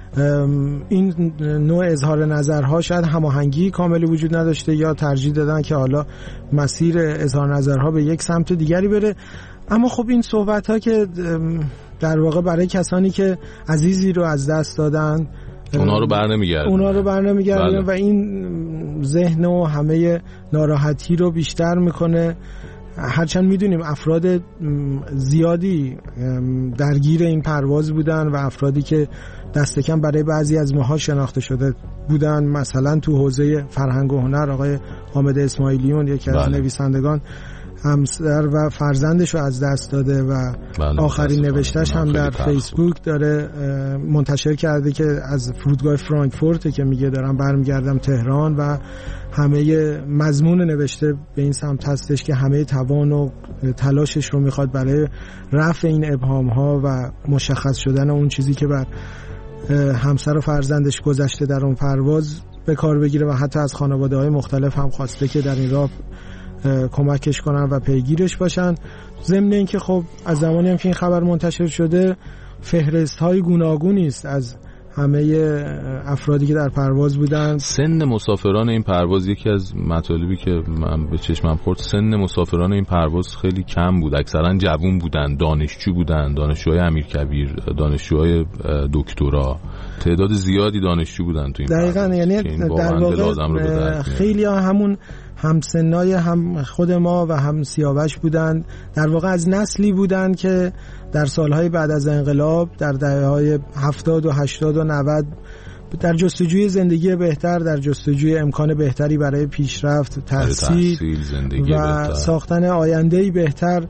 این نوع اظهار نظرها شاید هماهنگی کاملی وجود نداشته یا ترجیح دادن که حالا مسیر اظهار نظرها به یک سمت دیگری بره. اما خب این صحبت ها که در واقع برای کسانی که عزیزی رو از دست دادن اونا رو برنمیگردن و این ذهن و همه ناراحتی رو بیشتر میکنه. هرچند میدونیم افراد زیادی درگیر این پرواز بودن و افرادی که دست کم برای بعضی از ماها شناخته شده بودن، مثلا تو حوزه فرهنگ و هنر آقای حامد اسماعیلیون یکی از نویسندگان همسر و فرزندش رو از دست داده و آخرین نوشتهش هم در فیسبوک داره منتشر کرده که از فرودگاه فرانکفورت که میگه دارم برمیگردم تهران و همه مضمون نوشته به این سمت هستش که همه توان و تلاشش رو میخواد برای رفع این ابهام ها و مشخص شدن اون چیزی که بر همسر و فرزندش گذشته در اون پرواز به کار بگیره و حتی از خانواده‌های مختلف هم خواسته که در این راه کمکش کنن و پیگیرش باشن. ضمن اینکه خب از زمانی هم که این خبر منتشر شده فهرست‌های گوناگونی است از همه افرادی که در پرواز بودن. سن مسافران این پرواز یکی از مطالبی که من به چشمم خورد، سن مسافران این پرواز خیلی کم بود، اکثرا جوان بودن، دانشجو بودن، دانشجوهای امیرکبیر، دانشجوهای دکترا، تعداد زیادی دانشجو بودن تو این دقیقاً. یعنی در واقع خیلی همون همسنای هم خود ما و هم سیاوش بودند، در واقع از نسلی بودند که در سالهای بعد از انقلاب در دهه‌های 70 و 80 و 90 در جستجوی زندگی بهتر، در جستجوی امکان بهتری برای پیشرفت، تحصیل و ساختن آینده‌ای بهتر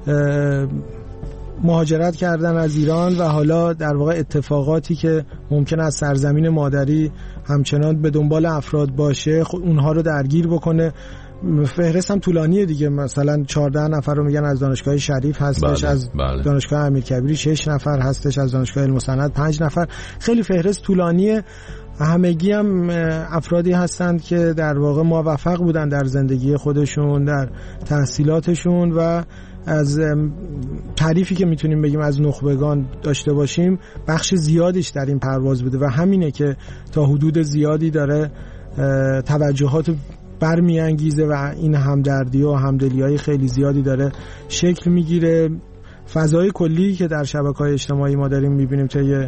مهاجرت کردن از ایران و حالا در واقع اتفاقاتی که ممکن است سرزمین مادری همچنان به دنبال افراد باشه اونها رو درگیر بکنه. فهرست هم طولانیه دیگه، مثلا 14 نفر رو میگن از دانشگاه شریف هستش، از دانشگاه امیرکبیری 6 نفر هستش، از دانشگاه علم و صنعت 5 نفر. خیلی فهرست طولانیه. همگی هم افرادی هستند که در واقع موفق بودن در زندگی خودشون، در تحصیلاتشون و از تعریفی که میتونیم بگیم از نخبگان داشته باشیم بخش زیادیش در این پرواز بوده و همینه که تا حدود زیادی داره توجهات برمیانگیزه و این همدردی و همدلی‌های خیلی زیادی داره شکل میگیره. فضای کلی که در شبکه‌های اجتماعی ما داریم میبینیم تا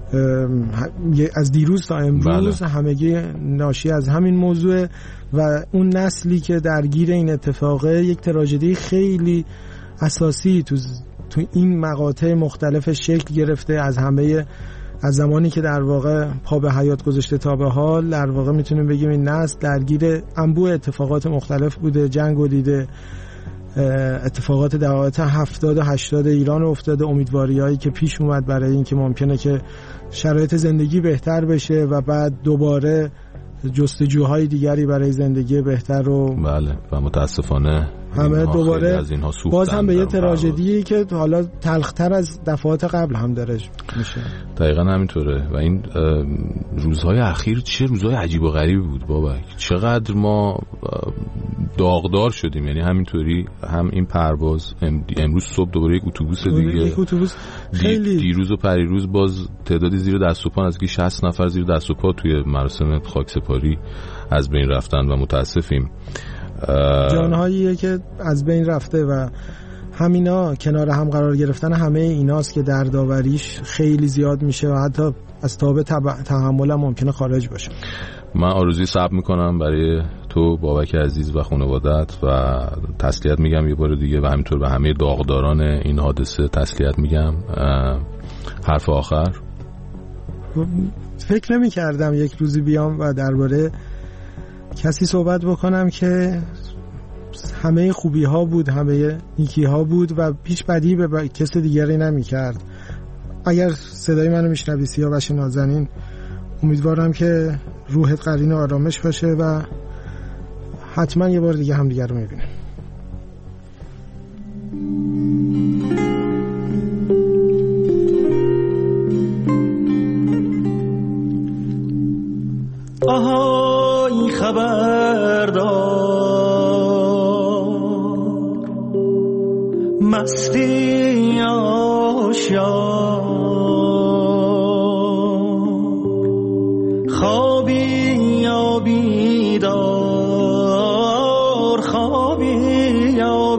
از دیروز تا امروز همگی ناشی از همین موضوع و اون نسلی که درگیر این اتفاقه یک تراژدی خیلی اساسی تو این مقاطع مختلف شکل گرفته. از زمانی که در واقع پا به حیات گذاشته تا به حال در واقع میتونیم بگیم این نسل درگیر انبوه اتفاقات مختلف بوده. جنگ و دیده، اتفاقات دهات 70 و 80 ایران افتاده، امیدواری‌هایی که پیش اومد برای اینکه ممکنه که شرایط زندگی بهتر بشه و بعد دوباره جستجوهای دیگری برای زندگی بهتر رو بله و متاسفانه همه دوباره باز هم به یه تراژدی که حالا تلختر از دفعات قبل هم داره میشه. دقیقا همینطوره و این روزهای اخیر چه روزهای عجیب و غریبی بود بابک، چقدر ما داغدار شدیم. یعنی همینطوری هم این پرواز امروز صبح دوباره یک اتوبوس دیگه، دیروز و پریروز باز تعدادی زیر دست و پا، از 60 نفر زیر دست و پا توی مراسم خاکسپاری از بین رفتن و متاسفیم. جانهاییه که از بین رفته و همینا کنار هم قرار گرفتن همه ایناست که دردآوریش خیلی زیاد میشه و حتی از تاب تحمل هم ممکنه خارج باشه. من آرزوی صبر میکنم برای تو بابک عزیز و خانوادت و تسلیت میگم یه بار دیگه و همینطور به همه داغداران این حادثه تسلیت میگم. حرف آخر؟ فکر نمی کردم یک روزی بیام و درباره کسی صحبت بکنم که همه خوبی ها بود، همه نیکی ها بود و پیش بدی به کس دیگری نمی کرد. اگر صدای منو میشنوی سیاوش نازنین، امیدوارم که روحت قرین آرامش باشه و حتما یه بار دیگه هم دیگر رو میبینیم. آهای خبردار مستی آشیار خوابی یا بیدار خوابی یا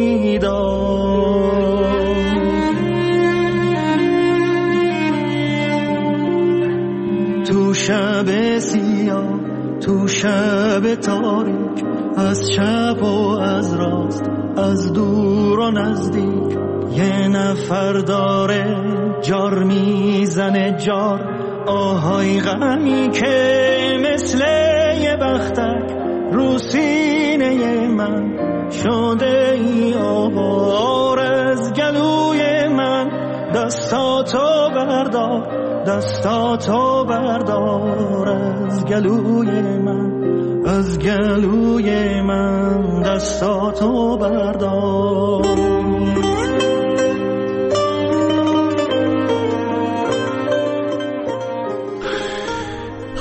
بیدار تو شب سیاه تو شب تاریک از چپ و از راست از دور و نزدیک یه نفر داره جار میزنه جار آهای غمی که مثل یه بختک رو سینه من شده ای آوار از گلوی من دستاتو بردار دستاتو بردار از گلوی من از گلوی من دستاتو بردار.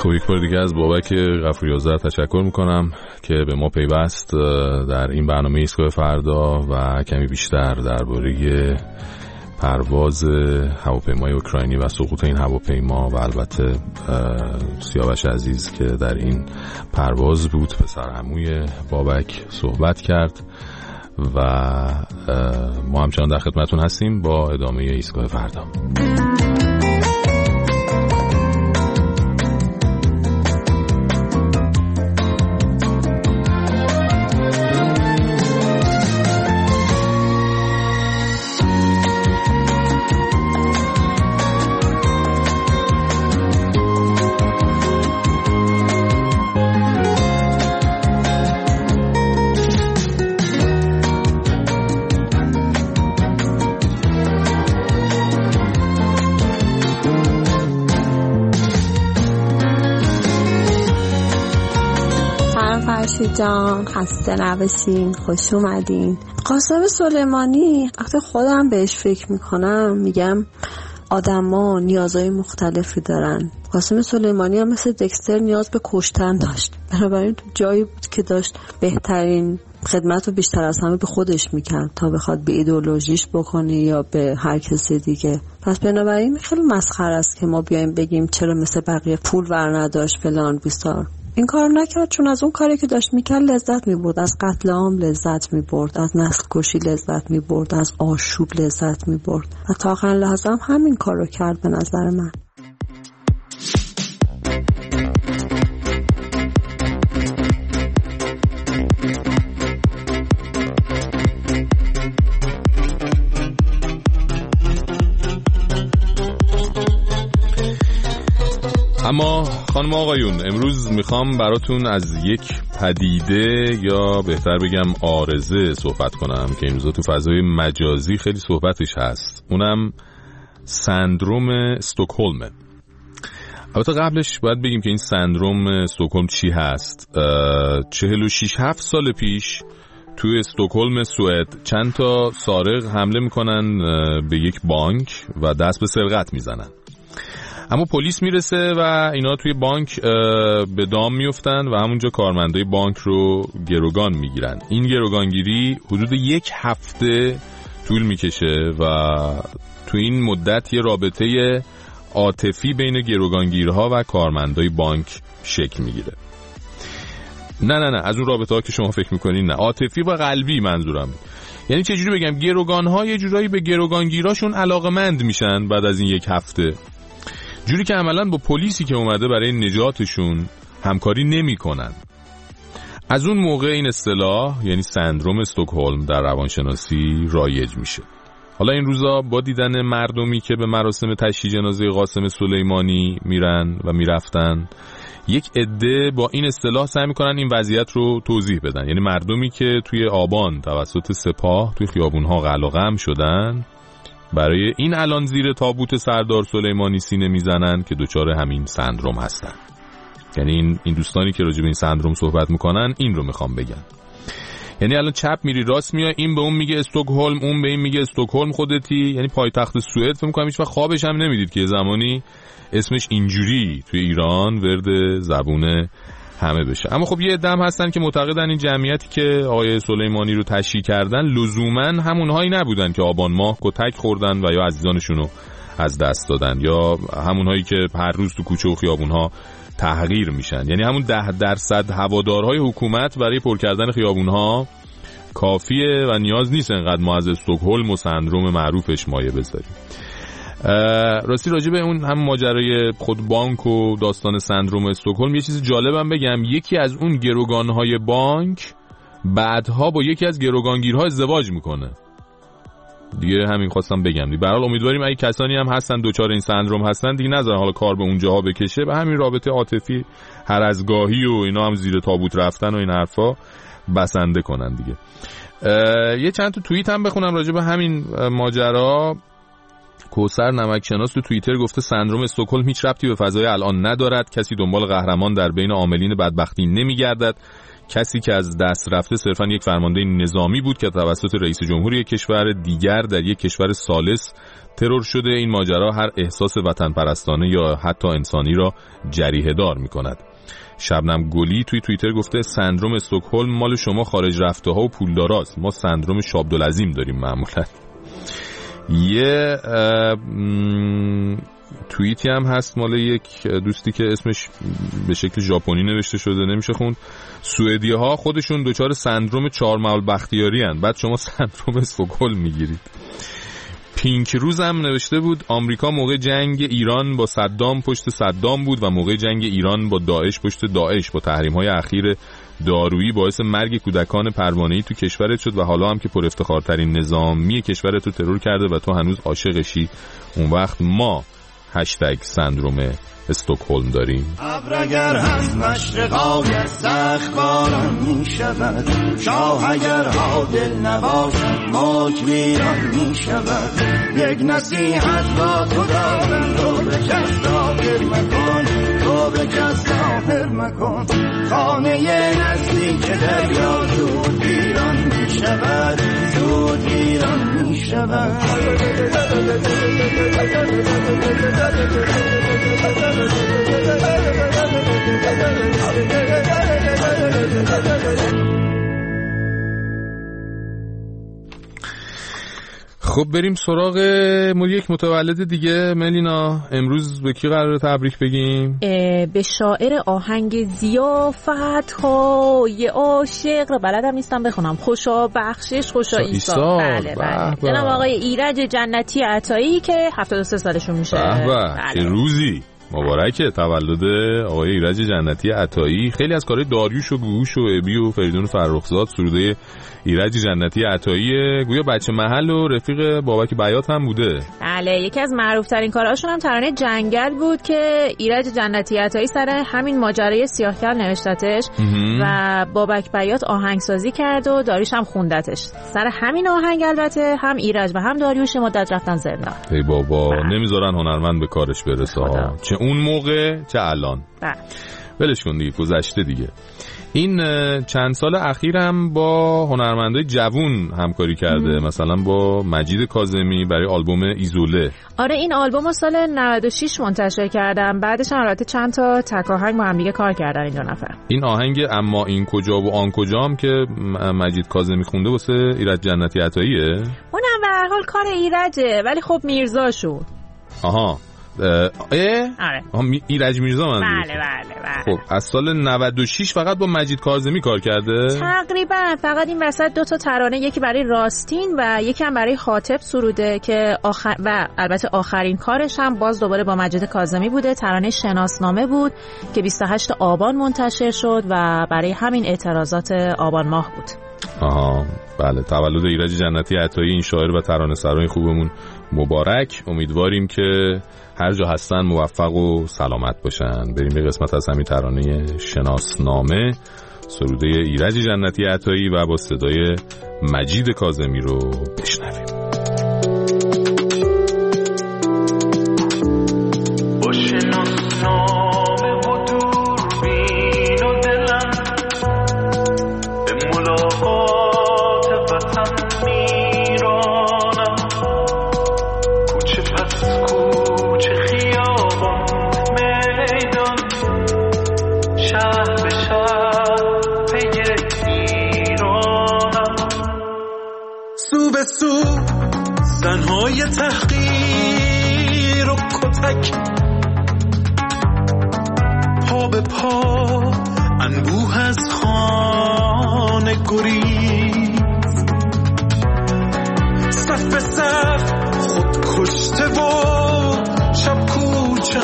خب یک بار دیگه از بابک غفوری‌آذر تشکر میکنم که به ما پیوست در این برنامه ایستگاه فردا و کمی بیشتر درباره پرواز هواپیمای اوکراینی و سقوط این هواپیما و البته سیاوش عزیز که در این پرواز بود پسر عموی بابک صحبت کرد و ما همچنان در خدمتون هستیم با ادامه ایستگاه فردا. جان خسته نباشین، خوش اومدین. قاسم سلیمانی وقتی خودم بهش فکر میکنم میگم آدما نیازهای مختلفی دارن. قاسم سلیمانی هم مثل دکستر نیاز به کشتن داشت، بنابراین تو جایی بود که داشت بهترین خدمت رو بیشتر از همه به خودش میکرد تا بخواد به ایدئولوژیش بکنه یا به هر کسی دیگه. پس بنابراین خیلی مسخره است که ما بیایم بگیم چرا مثل بقیه پول ور نداشت فلان بیسار. این کار نکرد چون از اون کاری که داشت میکرد لذت میبرد، از قتل عام لذت میبرد، از نسل کشی لذت میبرد، از آشوب لذت میبرد و تا آخرین لحظه هم همین کار رو کرد به نظر من. اما خانم آقایون، امروز میخوام براتون از یک پدیده یا بهتر بگم عارضه صحبت کنم که این روزا تو فضای مجازی خیلی صحبتش هست. اونم سندروم استکهلم. البته قبلش باید بگیم که این سندروم استکهلم چی هست. 46-7 سال پیش توی استکهلم سوئد چند تا سارق حمله میکنن به یک بانک و دست به سرقت میزنن. اما پلیس میرسه و اینا توی بانک به دام میفتن و همونجا کارمندای بانک رو گروگان میگیرن. این گروگانگیری حدود 1 هفته طول میکشه و توی این مدت یه رابطه عاطفی بین گروگانگیرها و کارمندای بانک شکل میگیره. نه از اون رابطه ها که شما فکر میکنین، نه، عاطفی و قلبی منظورم. یعنی چجوری بگم، گروگانها یه جورایی به گروگانگیراشون علاقمند میشن بعد از این 1 هفته، جوری که عملاً با پلیسی که اومده برای نجاتشون همکاری نمی‌کنن. از اون موقع این اصطلاح یعنی سندروم استکهلم در روانشناسی رایج میشه. حالا این روزا با دیدن مردمی که به مراسم تشییع جنازه قاسم سلیمانی میرن و میرفتن، یک عده با این اصطلاح سعی میکنن این وضعیت رو توضیح بدن. یعنی مردمی که توی آبان توسط سپاه توی خیابونها قلقم شدن، برای این الان زیر تابوت سردار سلیمانی سینه میزنن که دچار همین سندروم هستن. یعنی این دوستانی که راجع به این سندروم صحبت میکنن این رو میخوام بگن. یعنی الان چپ میری راست میای، این به اون میگه استکهلم، اون به این میگه استکهلم خودتی، یعنی پایتخت سوئد. فکر میکنم هیچ وقت خوابش هم نمیدید که زمانی اسمش اینجوری توی ایران ورد زبون همه بشه. اما خب یه عده‌ام هستن که معتقدن این جمعیتی که آقای سلیمانی رو تشییع کردن لزوما همونهایی نبودن که آبان ماه کتک خوردن و یا عزیزانشون رو از دست دادن، یا همونهایی که هر روز تو کوچه و خیابونها تحقیر میشن. یعنی همون 10% هوادارهای حکومت برای پر کردن خیابونها کافیه و نیاز نیست انقدر ما از استکهلم و سندروم معروفش مایه بذاریم. راستی راجع به اون هم ماجرای خود بانک و داستان سندروم استکهلم یه چیز جالبم بگم. یکی از اون گروگانهای بانک بعدها با یکی از گروگانگیرها ازدواج میکنه دیگه. همین خواستم بگم دیگه. به هر حال امیدواریم اگه کسانی هم هستن دوچار این سندروم هستن دیگه نذارن حالا کار به اونجاها بکشه و همین رابطه عاطفی هر از گاهی و اینا هم زیر تابوت رفتن و این حرفا بسنده کنن دیگه. یه چند تا توییت هم بخونم راجع به همین ماجرا. کوثر نمکشناس تو توییتر گفته سندروم استکهلم هیچ ربطی به فضای الان ندارد. کسی دنبال قهرمان در بین عاملین بدبختی نمیگردد. کسی که از دست رفته صرفا یک فرمانده نظامی بود که توسط رئیس جمهور یک کشور دیگر در یک کشور ثالث ترور شده. این ماجرا هر احساس وطن پرستانه یا حتی انسانی را جریحه دار می کند. شبنم گلی توی توییتر گفته سندروم استکهلم مال شما خارج رفته ها و پولداراست، ما سندروم شابدالعظیم داریم معمولا. یه توییتی هم هست مال یک دوستی که اسمش به شکل ژاپنی نوشته شده، نمیشه خوند. سوئدی ها خودشون دچار سندروم چهارمحال بختیاری هن، بعد شما سندروم استکهلم میگیرید. پینک روز هم نوشته بود آمریکا موقع جنگ ایران با صدام پشت صدام بود و موقع جنگ ایران با داعش پشت داعش. با تحریم‌های اخیر دارویی باعث مرگ کودکان پروانه‌ای تو کشورت شد و حالا هم که پر افتخارترین نظامی کشورت رو ترور کرده و تو هنوز عاشقشی. اون وقت ما #سندروم استکهلم داریم. ابر اگر از مشرقای سخت باران می شود، شاه اگر عادل نباشد موج ویران می شود. یک نصیحت با تو دارم، تو به کس ظاهر مکن، تو به کس ظاهر مکن. خانه نزدیک دریا زود ویران می شود، زود ویران می شود. خب بریم سراغ یک متولد دیگه. ملینا امروز به کی قراره تبریک بگیم؟ به شاعر آهنگ ضیافت های عاشق رو بلدم نیستم بخونم. خوشا بخشش خوشا ایسا. بله جناب آقای ایرج جنتی عطایی که 73 سالشون میشه. چه روزی مبارکه تولد آقای ایرج جنتی عطایی. خیلی از کارهای داریوش و گوش و ابی و فریدون فرخزاد سروده ایرج جنتی عطایی گویا بچه محل و رفیق بابک بیات هم بوده. بله یکی از معروف ترین کارهاشون هم ترانه جنگل بود که ایرج جنتی عطایی سر همین ماجرای سیاه‌کل نوشتتش و بابک بیات آهنگسازی کرد و داریوش هم خوندتش. سر همین آهنگ البته هم ایرج و هم داریوش مدت رفتن زندان. ای بابا نمیذارن هنرمند به کارش برسه، چه اون موقع چه الان. ولش کن دیگه، گذشته دیگه. این چند سال اخیرم با هنرمندای جوون همکاری کرده. مثلا با مجید کاظمی برای آلبوم ایزوله. آره این آلبومو سال 96 منتشر کردم. بعدش هم البته چند تا تک آهنگ با هم دیگه کار کردن این دو نفر. این آهنگ اما این کجا و آن کجام که مجید کاظمی خونده واسه ایرج جنتی عطاییه. اونم به هر حال کار ایرجه ولی خب میرزا شد. آها آره. ایرج میرزا من. بله. خب از سال 96 فقط با مجید کاظمی کار کرده تقریبا. فقط این وسط 2 تا ترانه، یکی برای راستین و یکی هم برای خاطب سروده که و البته آخرین کارش هم باز دوباره با مجید کاظمی بوده. ترانه شناسنامه بود که 28 آبان منتشر شد و برای همین اعتراضات آبان ماه بود. آها بله. تولد ایرج جنتی عطایی، این شاعر و ترانه سرای خوبمون مبارک. امیدواریم که هر جا هستن موفق و سلامت باشن. بریم یه قسمت از همین ترانه شناسنامه سروده ایرج جنتی عطایی و با صدای مجید کاظمی رو بشنویم. زنهای تحقیر و کتک، پا به پا انبوه از خانه گریز، صف به صف خود کشته و شب کوچه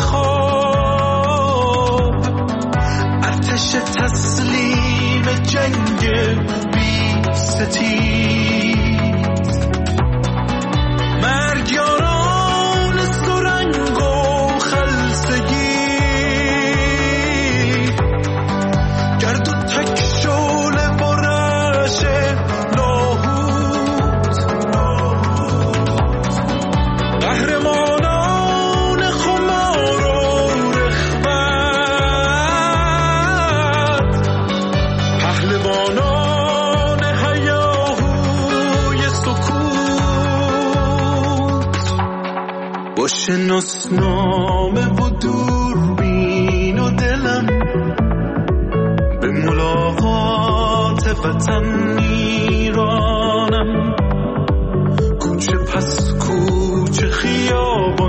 خواب، ارتش تسلیم جنگ بی ستیز، یاران سرنگ و خلصگی، گرد و تک شعله برش لاهوت، قهرمانان خمار و رخوت، پهلوانان شناسنامه و دوربین و دلم به ملاقات وطن میرانم. کوچه پس کوچه خیابون